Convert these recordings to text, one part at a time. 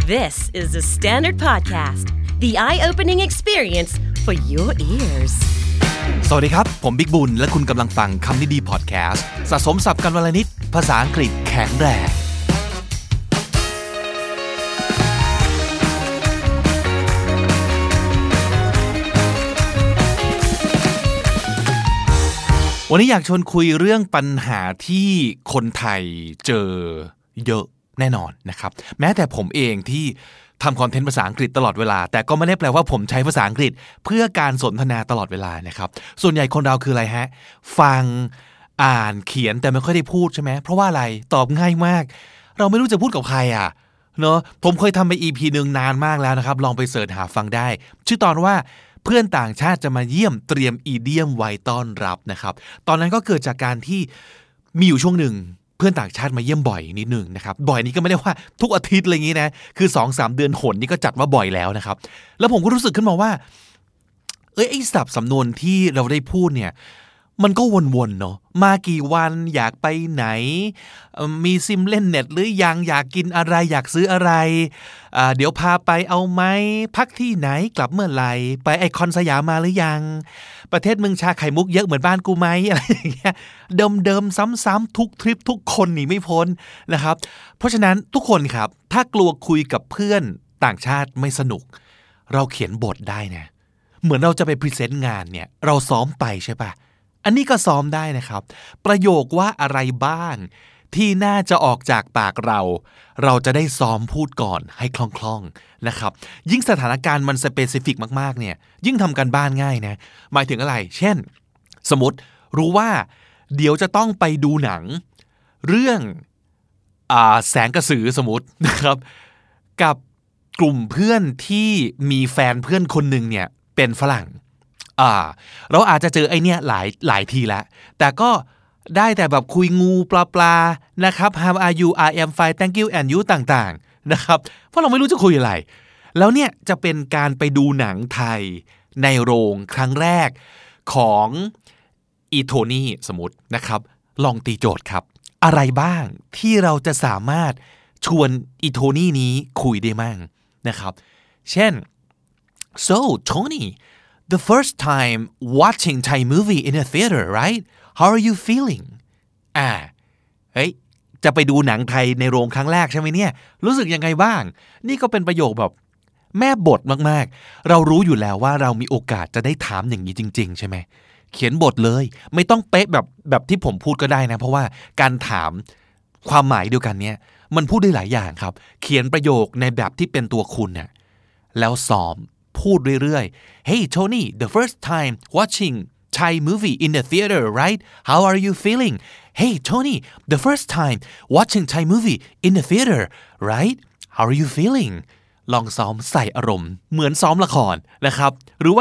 This is the Standard Podcast, the eye-opening experience for your ears. สวัสดีครับผมบิ๊กบุญและคุณกำลังฟังคำนี้ดีพอดแคสต์สะสมศัพท์กันวันละนิดภาษาอังกฤษแข็งแรงวันนี้อยากชวนคุยเรื่องปัญหาที่คนไทยเจอเยอะแน่นอนนะครับแม้แต่ผมเองที่ทำคอนเทนต์ภาษาอังกฤษตลอดเวลาแต่ก็ไม่ได้แปลว่าผมใช้ภาษาอังกฤษเพื่อการสนทนาตลอดเวลานะครับส่วนใหญ่คนเราคืออะไรฮะฟังอ่านเขียนแต่ไม่ค่อยได้พูดใช่ไหมเพราะว่าอะไรตอบง่ายมากเราไม่รู้จะพูดกับใครเนาะผมเคยทำไป EP นึงนานมากแล้วนะครับลองไปเสิร์ชหาฟังได้ชื่อตอนว่าเพื่อนต่างชาติจะมาเยี่ยมเตรียมอีเดียมไว้ต้อนรับนะครับตอนนั้นก็เกิดจากการที่มีอยู่ช่วงหนึ่งเพื่อนต่างชาติมาเยี่ยมบ่อยนิดนึงนะครับบ่อยนี้ก็ไม่ได้ว่าทุกอาทิตย์อะไรอย่างนี้นะคือ 2-3 เดือนหนนี่ก็จัดว่าบ่อยแล้วนะครับแล้วผมก็รู้สึกขึ้นมาว่าไอ้ศัพท์สำนวนที่เราได้พูดเนี่ยมันก็วนๆเนาะมากี่วันอยากไปไหนมีซิมเล่นเน็ตหรือยังอยากกินอะไรอยากซื้ออะไรเดี๋ยวพาไปเอาไหมพักที่ไหนกลับเมื่อไหร่ไปไอคอนสยามมาหรือยังประเทศเมืองชาไข่มุกเยอะเหมือนบ้านกูไหมอะไรอย่างเงี้ยเดิมซ้ำๆทุกทริปทุกคนหนีไม่พ้นนะครับเพราะฉะนั้นทุกคนครับถ้ากลัวคุยกับเพื่อนต่างชาติไม่สนุกเราเขียนบทได้นะเหมือนเราจะไปพรีเซนต์งานเนี่ยเราซ้อมไปใช่ปะอันนี้ก็ซ้อมได้นะครับประโยคว่าอะไรบ้างที่น่าจะออกจากปากเราจะได้ซ้อมพูดก่อนให้คล่องๆนะครับยิ่งสถานการณ์มันสเปซิฟิกมากๆเนี่ยยิ่งทำกันบ้านง่ายนะหมายถึงอะไรเช่นสมมติรู้ว่าเดี๋ยวจะต้องไปดูหนังเรื่องแสงกระสือสมมตินะครับกับกลุ่มเพื่อนที่มีแฟนเพื่อนคนหนึ่งเนี่ยเป็นฝรั่งเราอาจจะเจอไอ้เนี่ยหลายทีแล้วแต่ก็ได้แต่แบบคุยงูปลานะครับ How are you I am fine thank you and you ต่างๆนะครับเพราะเราไม่รู้จะคุยอะไรแล้วเนี่ยจะเป็นการไปดูหนังไทยในโรงครั้งแรกของอีโทนี่สมมตินะครับลองตีโจทย์ครับอะไรบ้างที่เราจะสามารถชวนอีโทนี่นี้คุยได้มั่งนะครับเช่น so Tony the first time watching Thai movie in a theater right how are you feeling เฮ้ยจะไปดูหนังไทยในโรงครั้งแรกใช่ไหมเนี่ยรู้สึกยังไงบ้างนี่ก็เป็นประโยคแบบแม่บทมากๆเรารู้อยู่แล้วว่าเรามีโอกาสจะได้ถามอย่างนี้จริงๆใช่ไหมเขียนบทเลยไม่ต้องเป๊ะแบบที่ผมพูดก็ได้นะเพราะว่าการถามความหมายเดียวกันเนี่ยมันพูดได้หลายอย่างครับเขียนประโยคในแบบที่เป็นตัวคุณน่ะแล้วซ้อมพูดเรื่อยๆ Hey Tony the first time watching Thai movie in the theater right how are you feeling Hey Tony the first time watching Thai movie in the theater right how are you feeling ลองซ้อมใส่อารมณ์เหมือนซ้อมละครนะครับหรือว่า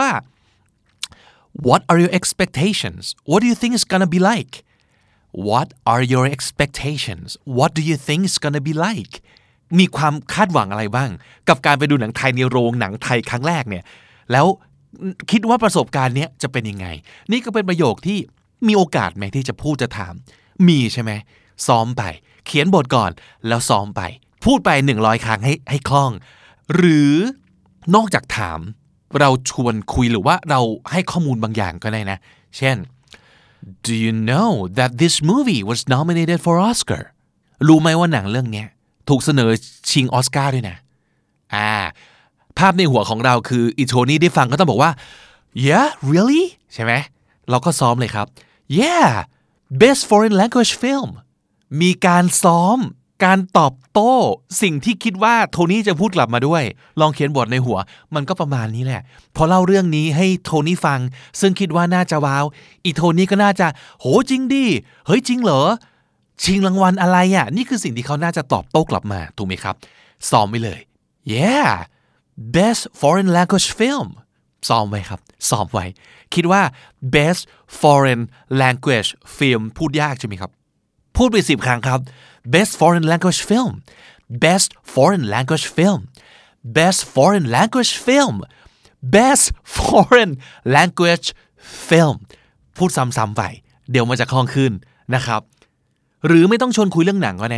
What are your expectations What do you think it's gonna be like What are your expectations What do you think it's gonna be likeมีความคาดหวังอะไรบ้างกับการไปดูหนังไทยในโรงหนังไทยครั้งแรกเนี่ยแล้วคิดว่าประสบการณ์เนี้ยจะเป็นยังไงนี่ก็เป็นประโยคที่มีโอกาสไหมที่จะพูดจะถามมีใช่ไหมซ้อมไปเขียนบทก่อนแล้วซ้อมไปพูดไป100ครั้งให้คล่องหรือนอกจากถามเราชวนคุยหรือว่าเราให้ข้อมูลบางอย่างก็ได้นะเช่น Do you know that this movie was nominated for Oscar รู้ไหมว่าหนังเรื่องเนี้ยถูกเสนอชิงออสการ์ด้วยนะภาพในหัวของเราคืออีโทนี่ได้ฟังก็ต้องบอกว่า yeah really ใช่ไหมเราก็ซ้อมเลยครับ yeah best foreign language film มีการซ้อมการตอบโต้สิ่งที่คิดว่าโทนี่จะพูดกลับมาด้วยลองเขียนบทในหัวมันก็ประมาณนี้แหละพอเล่าเรื่องนี้ให้โทนี่ฟังซึ่งคิดว่าน่าจะว้าวอีโทนี่ก็น่าจะโหจริงดิเฮ้ยจริงเหรอชิงรางวัลอะไรนี่คือสิ่งที่เขาน่าจะตอบโต้กลับมาถูกไหมครับซ้อมไปเลย yeah best foreign language film ซ้อมไว้ครับซ้อมไว้คิดว่า best foreign language film พูดยากใช่ไหมครับพูดไป10ครั้งครับ best foreign language film best foreign language film best foreign language film best foreign language film พูดซ้ำๆไปเดี๋ยวมันจะคล่องขึ้นนะครับหรือไม่ต้องชวนคุยเรื่องหนังก็ได้นะ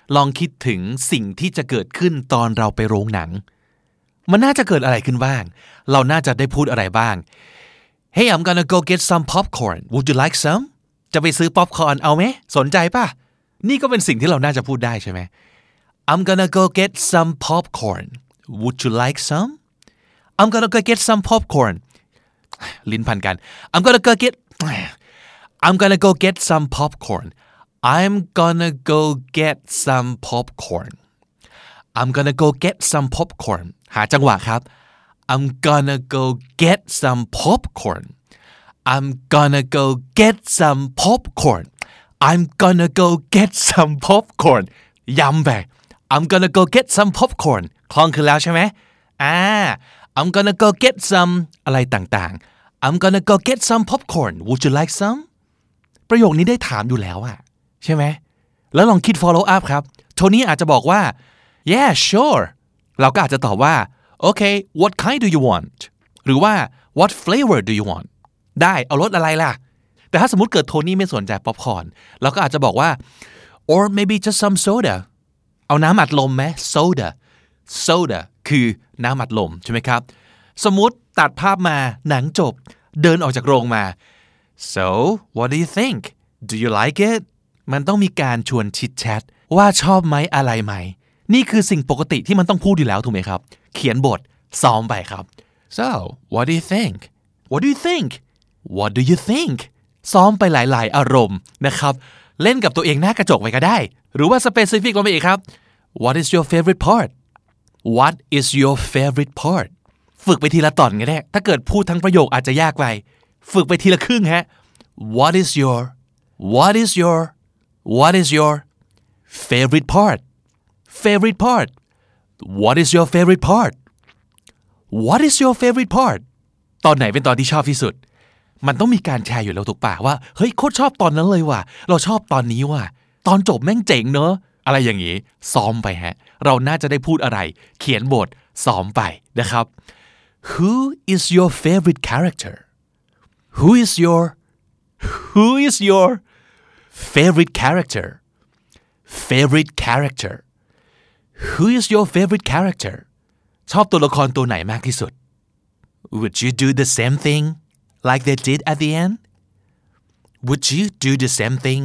ลองคิดถึงสิ่งที่จะเกิดขึ้นตอนเราไปโรงหนังมันน่าจะเกิดอะไรขึ้นบ้างเราน่าจะได้พูดอะไรบ้าง Hey I'm gonna go get some popcorn Would you like some จะไปซื้อป๊อปคอร์นเอาไหมสนใจป่ะนี่ก็เป็นสิ่งที่เราน่าจะพูดได้ใช่ไหม I'm gonna go get some popcorn Would you like some I'm gonna go get some popcorn ลิ้นพันกัน I'm gonna go get some popcorn I'm gonna go get some popcorn I'm gonna go get some popcorn หาจังหวะครับ I'm gonna go get some popcorn I'm gonna go get some popcorn I'm gonna go get some popcorn ย้ำไป I'm gonna go get some popcorn คล่องขึ้นแล้วใช่ไหมI'm gonna go get some อะไรต่างๆ I'm gonna go get some popcorn Would you like some ประโยคนี้ได้ถามอยู่แล้วอะใช่ไหมแล้วลองคิด follow up ครับโทนี่อาจจะบอกว่า Yeah sure เราก็อาจจะตอบว่า Okay what kind do you want หรือว่า What flavor do you want ได้เอารสอะไรล่ะแต่ถ้าสมมุติเกิดโทนี่ไม่สนใจป๊อปคอร์นเราก็อาจจะบอกว่า Or maybe just some soda เอาน้ำอัดลมไหม soda คือน้ำอัดลมใช่ไหมครับสมมุติตัดภาพมาหนังจบเดินออกจากโรงมา So what do you think Do you like it มันต้องมีการชวนชิดแชทว่าชอบไหมอะไรไหมนี่คือสิ่งปกติที่มันต้องพูดอยู่แล้วถูกไหมครับเขียนบทซ้อมไปครับ So what do you think What do you think What do you think ซ้อมไปหลายๆอารมณ์นะครับเล่นกับตัวเองหน้ากระจกไปก็ได้หรือว่า specific ลงไปอีกครับ What is your favorite part What is your favorite part ฝึกไปทีละตอนก็ได้ถ้าเกิดพูดทั้งประโยคอาจจะยากไปฝึกไปทีละครึ่งฮะ What is your favorite part What is your favorite part What is your favorite part ตอนไหนเป็นตอนที่ชอบที่สุดมันต้องมีการแชร์อยู่แล้วถูกป่ะว่าเฮ้ยโคตรชอบตอนนั้นเลยว่ะเราชอบตอนนี้ว่ะตอนจบแม่งเจ๋งเนอะอะไรอย่างนี้ซ้อมไปฮะเราน่าจะได้พูดอะไรเขียนบทซ้อมไปนะครับ Who is your favorite character Who is your favorite character Who is your favorite character ชอบตัวละครตัวไหนมากที่สุด Would you do the same thing like they did at the end Would you do the same thing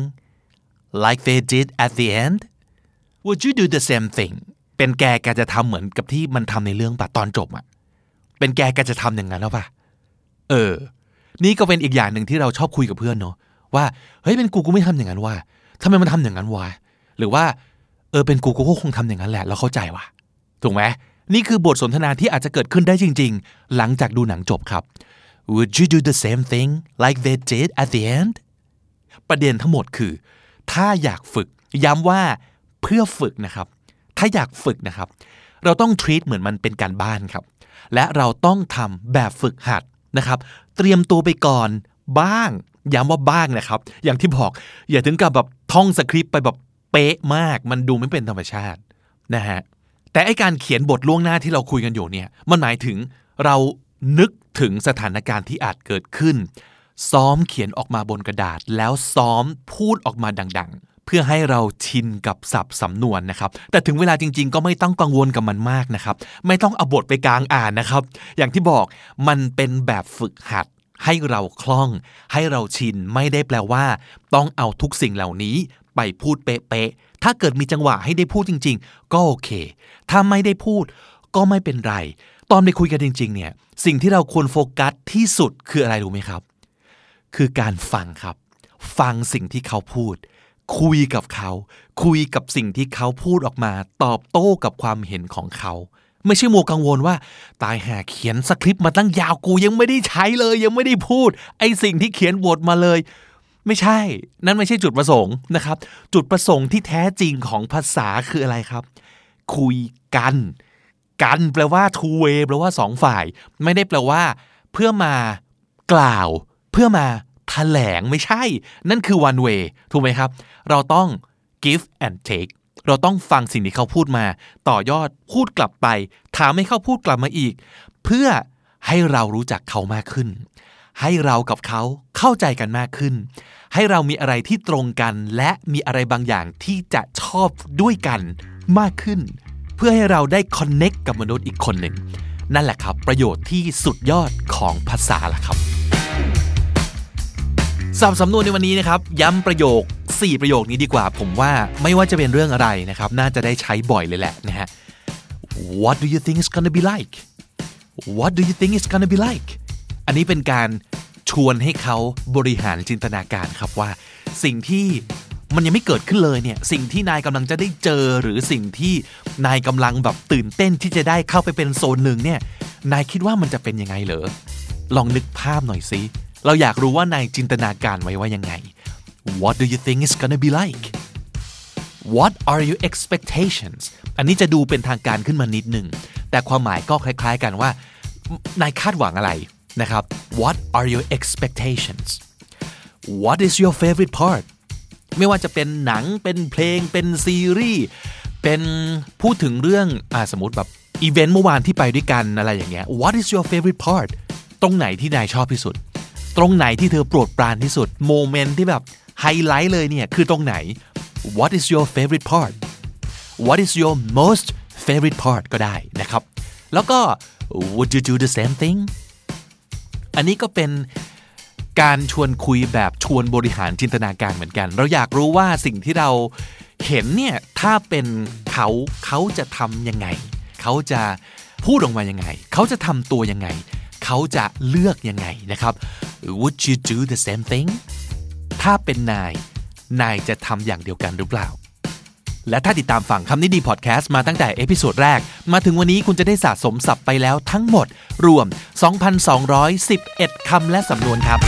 like they did at the end Would you do the same thing เป็นแกจะทำเหมือนกับที่มันทำในเรื่องป่ะตอนจบอ่ะเป็นแกจะทำอย่างนั้นแล้วป่ะนี่ก็เป็นอีกอย่างหนึ่งที่เราชอบคุยกับเพื่อนเนาะว่าเฮ้ยเป็นกูไม่ทำอย่างนั้นว่ะทำไมมันทำอย่างนั้นวะหรือว่าเป็นกูก็คงทำอย่างนั้นแหละเราเข้าใจว่ะถูกไหมนี่คือบทสนทนาที่อาจจะเกิดขึ้นได้จริงๆหลังจากดูหนังจบครับ Would you do the same thing like they did at the end ประเด็นทั้งหมดคือถ้าอยากฝึกย้ำว่าเพื่อฝึกนะครับถ้าอยากฝึกนะครับเราต้อง treat เหมือนมันเป็นการบ้านครับและเราต้องทำแบบฝึกหัดนะครับเตรียมตัวไปก่อนบ้างย้ำว่าบ้างนะครับอย่างที่บอกอย่าถึงกับแบบท่องสคริปต์ไปแบบเป๊ะมากมันดูไม่เป็นธรรมชาตินะฮะแต่ไอ้การเขียนบทล่วงหน้าที่เราคุยกันอยู่เนี่ยมันหมายถึงเรานึกถึงสถานการณ์ที่อาจเกิดขึ้นซ้อมเขียนออกมาบนกระดาษแล้วซ้อมพูดออกมาดังๆเพื่อให้เราชินกับศัพท์สำนวนนะครับแต่ถึงเวลาจริงๆก็ไม่ต้องกังวลกับมันมากนะครับไม่ต้องเอาบทไปกลางอ่านนะครับอย่างที่บอกมันเป็นแบบฝึกหัดให้เราคล่องให้เราชินไม่ได้แปลว่าต้องเอาทุกสิ่งเหล่านี้ไปพูดเป๊ะๆถ้าเกิดมีจังหวะให้ได้พูดจริงๆก็โอเคถ้าไม่ได้พูดก็ไม่เป็นไรตอนไปคุยกันจริงๆเนี่ยสิ่งที่เราควรโฟกัสที่สุดคืออะไรรู้ไหมครับคือการฟังครับฟังสิ่งที่เขาพูดคุยกับเขาคุยกับสิ่งที่เขาพูดออกมาตอบโต้กับความเห็นของเขาไม่ใช่มัวกังวลว่าตายห่าเขียนสคริปต์มาตั้งยาวกูยังไม่ได้ใช้เลยยังไม่ได้พูดไอ้สิ่งที่เขียนบทมาเลยไม่ใช่นั่นไม่ใช่จุดประสงค์นะครับจุดประสงค์ที่แท้จริงของภาษาคืออะไรครับคุยกันแปลว่า two way แปลว่าสองฝ่ายไม่ได้แปลว่าเพื่อมากล่าวเพื่อมาแถลงไม่ใช่นั่นคือ one way ถูกไหมครับเราต้อง give and take เราต้องฟังสิ่งที่เขาพูดมาต่อยอดพูดกลับไปถามให้เขาพูดกลับมาอีกเพื่อให้เรารู้จักเขามากขึ้นให้เรากับเขาเข้าใจกันมากขึ้นให้เรามีอะไรที่ตรงกันและมีอะไรบางอย่างที่จะชอบด้วยกันมากขึ้นเพื่อให้เราได้คอนเนคกับมนุษย์อีกคนหนึ่งนั่นแหละครับประโยชน์ที่สุดยอดของภาษาล่ะครับสำนวนในวันนี้นะครับย้ำประโยค4ประโยคนี้ดีกว่าผมว่าไม่ว่าจะเป็นเรื่องอะไรนะครับน่าจะได้ใช้บ่อยเลยแหละนะฮะ What do you think it's gonna be like What do you think it's gonna be like อันนี้เป็นการชวนให้เขาบริหารจินตนาการครับว่าสิ่งที่มันยังไม่เกิดขึ้นเลยเนี่ยสิ่งที่นายกำลังจะได้เจอหรือสิ่งที่นายกำลังแบบตื่นเต้นที่จะได้เข้าไปเป็นโซนหนึ่งเนี่ยนายคิดว่ามันจะเป็นยังไงเหรอลองนึกภาพหน่อยสิเราอยากรู้ว่านายจินตนาการไว้ว่ายังไง What do you think it's gonna be like What are your expectations อันนี้จะดูเป็นทางการขึ้นมานิดหนึ่งแต่ความหมายก็คล้ายๆกันว่านายคาดหวังอะไรนะครับ What are your expectations What is your favorite part ไม่ว่าจะเป็นหนังเป็นเพลงเป็นซีรีส์เป็นพูดถึงเรื่องสมมติแบบอีเวนต์เมื่อวานที่ไปด้วยกันอะไรอย่างเงี้ย What is your favorite part ตรงไหนที่นายชอบที่สุดตรงไหนที่เธอโปรดปรานที่สุดโมเมนต์ที่แบบไฮไลท์เลยเนี่ยคือตรงไหน What is your favorite part What is your most favorite part ก็ได้นะครับแล้วก็ Would you do the same thing อันนี้ก็เป็นการชวนคุยแบบชวนบริหารจินตนาการเหมือนกันเราอยากรู้ว่าสิ่งที่เราเห็นเนี่ยถ้าเป็นเขาจะทำยังไงเขาจะพูดออกมายังไงเขาจะทำตัวยังไงเขาจะเลือกยังไงนะครับ Would you do the same thing ถ้าเป็นนายจะทำอย่างเดียวกันหรือเปล่าและถ้าติดตามฟังคำนี้ดีพอดแคสต์มาตั้งแต่เอพิโซดแรกมาถึงวันนี้คุณจะได้สะสมศัพท์ไปแล้วทั้งหมดรวม 2,211 คำและสำนวนครับ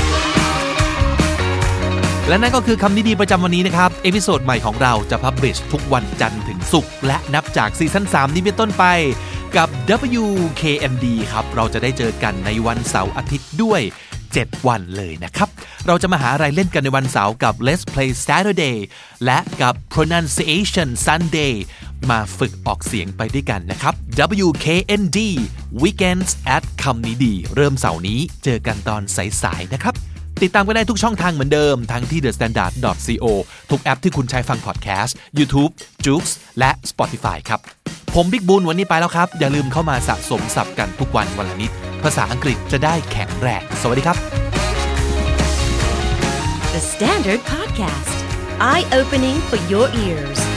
และนั่นก็คือคำนี้ดีประจำวันนี้นะครับเอพิโซดใหม่ของเราจะพับลิชทุกวันจันทร์ถึงศุกร์และนับจากซีซั่น3นี้เป็นต้นไปกับ WKND ครับเราจะได้เจอกันในวันเสาร์อาทิตย์ด้วย7วันเลยนะครับเราจะมาหาอะไรเล่นกันในวันเสาร์กับ Let's Play Saturday และกับ Pronunciation Sunday มาฝึกออกเสียงไปด้วยกันนะครับ WKND Weekends at คำนี้ดีเริ่มเสาร์นี้เจอกันตอนสายๆนะครับติดตามกันได้ทุกช่องทางเหมือนเดิมทั้งที่ thestandard.co ทุกแอปที่คุณใช้ฟังพอดแคสต์ YouTube, Joox และ Spotify ครับผมบิ๊กบุญวันนี้ไปแล้วครับอย่าลืมเข้ามาสะสมศัพท์กันทุกวันละนิดภาษาอังกฤษจะได้แข็งแรงสวัสดีครับ The Standard Podcast Eye Opening for Your Ears